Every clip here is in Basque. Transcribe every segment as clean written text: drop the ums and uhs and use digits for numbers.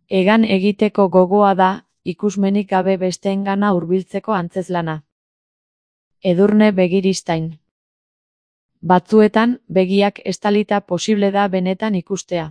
Hegan egiteko gogoa da, ikusmenik gabe besteengana hurbiltzeko antzezlana. Edurne Begiristain. Batzuetan, begiak estalita posible da benetan ikustea.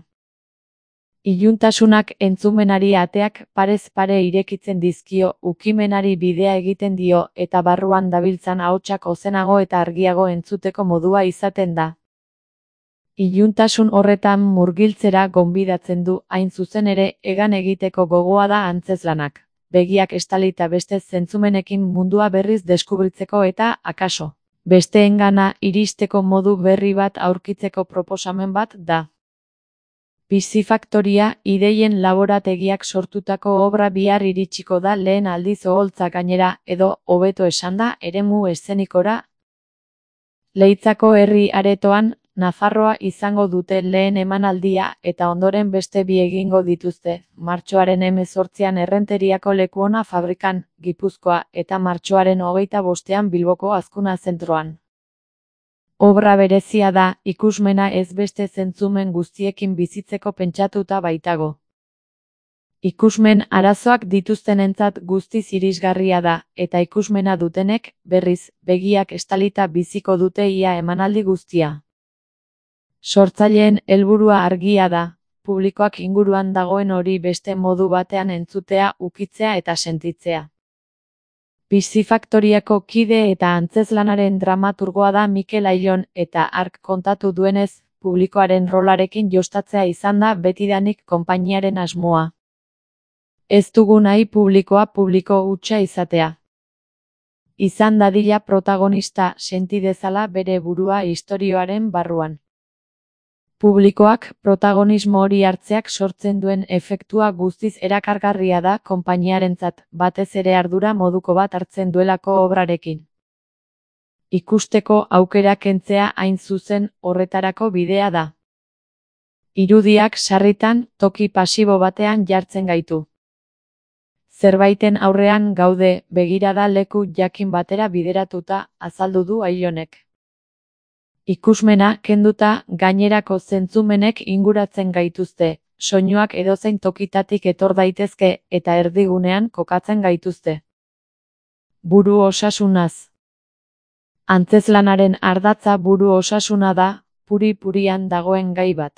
Iluntasunak entzumenari ateak parez pare irekitzen dizkio, ukimenari bidea egiten dio eta barruan dabiltzan ahotsak ozenago eta argiago entzuteko modua izaten da. Iluntasun horretan murgiltzera gonbidatzen du, hain zuzen ere, hegan egiteko gogoa da antzezlanak. Begiak estalita beste zentzumenekin mundua berriz deskubritzeko eta, akaso, besteengana iristeko modu berri bat aurkitzeko proposamen bat da. Pizifaktoria, ideien laborategiak sortutako obra bihar iritsiko da lehen aldiz oholtza gainera, edo, hobeto esanda, eremu eszenikora. Leitzako herri aretoan, Nafarroa izango dute lehen emanaldia eta ondoren beste bi egingo dituzte, martxoaren 18an Errenteriako Lekuona fabrikan, Gipuzkoa, eta martxoaren 25an Bilboko Azkuna zentroan. Obra berezia da, ikusmena ez beste zentzumen guztiekin bizitzeko pentsatuta baitago. Ikusmen arazoak dituztenentzat guztiz irisgarria da, eta ikusmena dutenek, berriz, begiak estalita biziko dute ia emanaldi guztia. Sortzaileen helburua argia da, publikoak inguruan dagoen hori beste modu batean entzutea, ukitzea eta sentitzea. Pizifaktoriako kide eta antzezlanaren dramaturgoa da Mikel Aillon eta hark kontatu duenez, publikoaren rolarekin jostatzea izan da betidanik konpainiaren asmoa. Ez dugu nahi publiko hutsa izatea. Izan dadila protagonista senti dezala bere burua istorioaren barruan. Publikoak protagonismo hori hartzeak sortzen duen efektua guztiz erakargarria da konpainiarentzat, batez ere ardura moduko bat hartzen duelako obrarekin. Ikusteko aukera kentzea hain zuzen horretarako bidea da. Irudiak sarritan, toki pasibo batean jartzen gaitu. Zerbaiten aurrean gaude, begirada leku jakin batera bideratuta, azaldu du Aillonek. Ikusmena kenduta, gainerako zentzumenek inguratzen gaituzte, soinuak edozein tokitatik etor daitezke eta erdigunean kokatzen gaituzte. Buru osasunaz. Antzezlanaren ardatza buru osasuna da, puri-purian dagoen gai bat.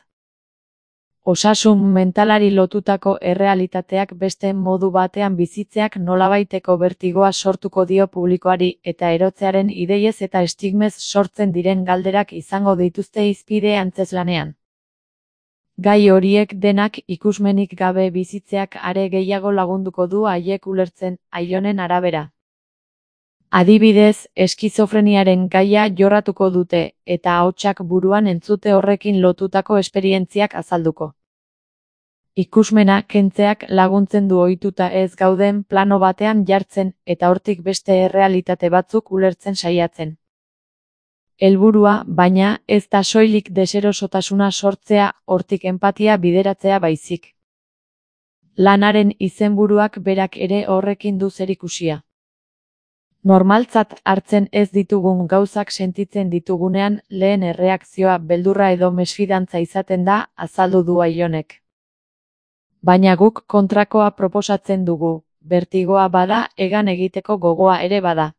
Osasun mentalari lotutako errealitateak beste modu batean bizitzeak nolabaiteko bertigoa sortuko dio publikoari eta erotzearen ideiez eta estigmez sortzen diren galderak izango dituzte hizpide antzezlanean. Gai horiek denak ikusmenik gabe bizitzeak are gehiago lagunduko du haiek ulertzen, Aillonen arabera. Adibidez, eskizofreniaren gaia jorratuko dute, eta ahotsak buruan entzute horrekin lotutako esperientziak azalduko. Ikusmena kentzeak laguntzen du ohituta ez gauden plano batean jartzen eta hortik beste errealitate batzuk ulertzen saiatzen. Helburua, baina, ez da soilik deserosotasuna sortzea, hortik enpatia bideratzea baizik. Lanaren izenburuak berak ere horrekin du zerikusia. Normaltzat hartzen ez ditugun gauzak sentitzen ditugunean, lehen erreakzioa beldurra edo mesfidantza izaten da, azaldu du Aillonek. Baina guk kontrakoa proposatzen dugu, bertigoa bada, hegan egiteko gogoa ere bada.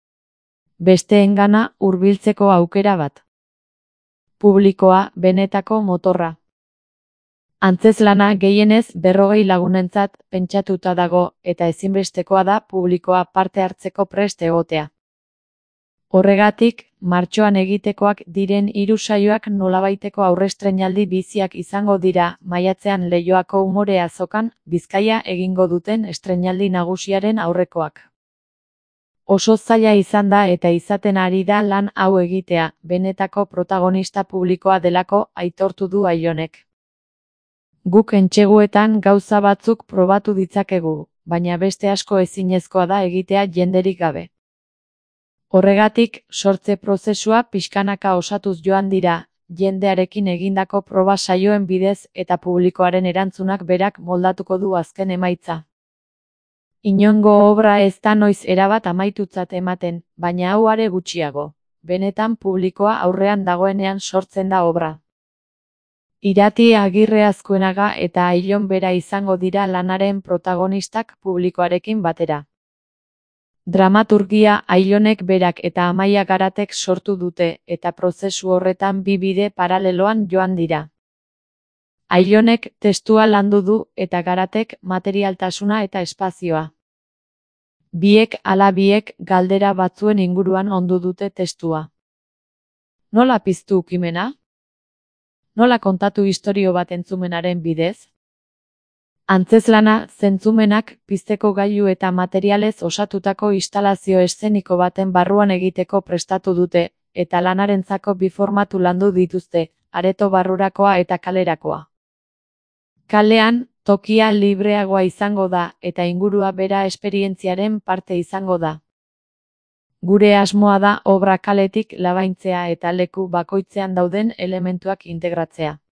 Besteengana hurbiltzeko aukera bat. Publikoa, benetako motorra. Antzezlana gehienez 40 lagunentzat pentsatuta dago eta ezinbestekoa da publikoa parte hartzeko prest egotea. Horregatik, martxoan egitekoak diren 3 saioak nolabaiteko aurrestreinaldi biziak izango dira, maiatzean Leioako Umore Azokan, Bizkaia egingo duten estreinaldi nagusiaren aurrekoak. Oso zaila izan da eta izaten ari da lan hau egitea, benetako protagonista publikoa delako aitortu du Aillonek. Guk entseguetan gauza batzuk probatu ditzakegu, baina beste asko ezinezkoa da egitea jenderik gabe. Horregatik, sortze prozesua pixkanaka osatuz joan dira, jendearekin egindako proba saioen bidez eta publikoaren erantzunak berak moldatuko du azken emaitza. Inongo obra ez da noiz erabat amaitutzat ematen, baina hau are gutxiago. Benetan publikoa aurrean dagoenean sortzen da obra. Irati Agirre Azkuenaga eta Aillon bera izango dira lanaren protagonistak publikoarekin batera. Dramaturgia Aillonek berak eta Amaia Garatek sortu dute, eta prozesu horretan bi bide paraleloan joan dira. Aillonek testua landu du eta Garatek materialtasuna eta espazioa. Biek ala biek galdera batzuen inguruan ondu dute testua. Nola piztu ukimena? Nola kontatu istorio bat entzumenaren bidez? Antzezlana, zentzumenak, pizteko gailu eta materialez osatutako instalazio eszeniko baten barruan egiteko prestatu dute, eta lanarentzako bi formatu landu dituzte, areto barrurakoa eta kalerakoa. Kalean, tokia libreagoa izango da, eta ingurua bera esperientziaren parte izango da. Gure asmoa da obra kaletik labaintzea eta leku bakoitzean dauden elementuak integratzea.